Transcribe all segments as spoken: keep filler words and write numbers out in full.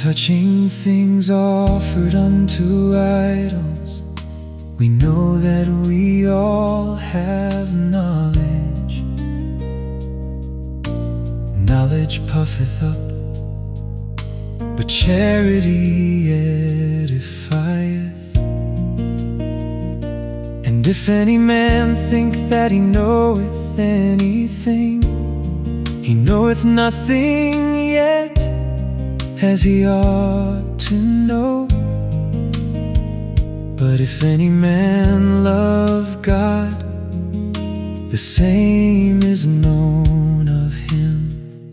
touching things offered unto idols, we know that we all have knowledge. Knowledge puffeth up, but charity edifieth. And if any man think that he knoweth anything, he knoweth nothing yet, as he ought to know. But if any man love God, the same is known of him.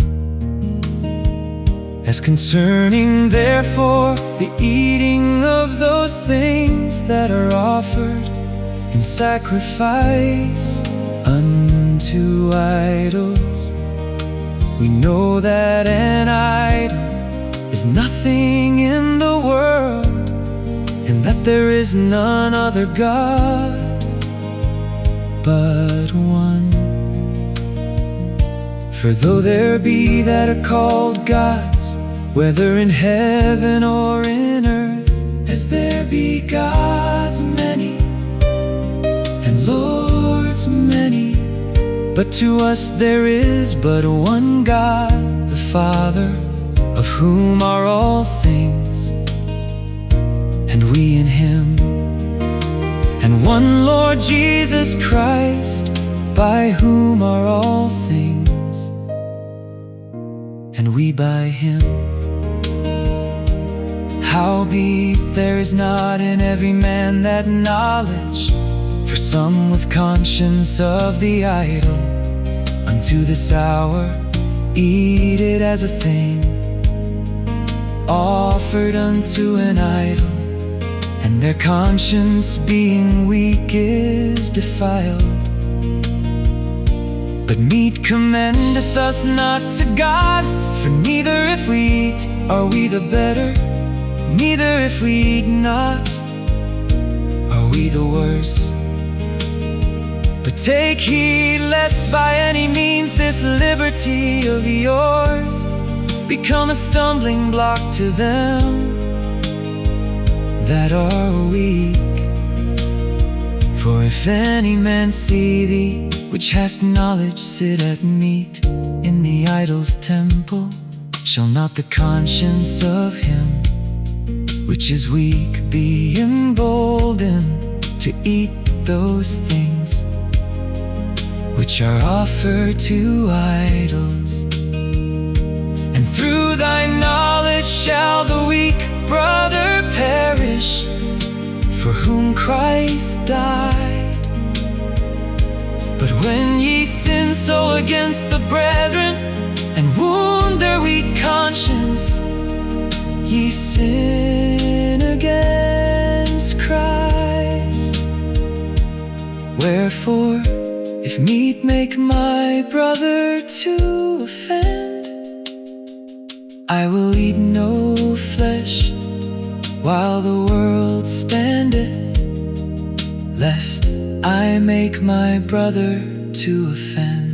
As concerning therefore the eating of those things that are offered in sacrifice unto idols, we know that an idol is nothing in the world, and that there is none other God but one. For though there be that are called gods, whether in heaven or in earth, as there be gods many, and lords many, but to us there is but one God, the Father, of whom are all things, and we in him, and one Lord Jesus Christ, by whom are all things, and we by him. Howbeit there is not in every man that knowledge, for some with conscience of the idol, unto this hour eat it as a thing offered unto an idol, and their conscience being weak is defiled. But meat commendeth us not to God, for neither if we eat are we the better, neither if we eat not are we the worse. But take heed lest by any means this liberty of yours become a stumbling block to them that are weak. For if any man see thee, which hast knowledge, sit at meat in the idol's temple, shall not the conscience of him which is weak be emboldened to eat those things which are offered to idols? And through thy knowledge shall the weak brother perish, for whom Christ died. But when ye sin so against the brethren, and wound their weak conscience, ye sin against Christ. Wherefore, if meat make my brother to offend, I will eat no flesh while the world standeth, lest I make my brother to offend.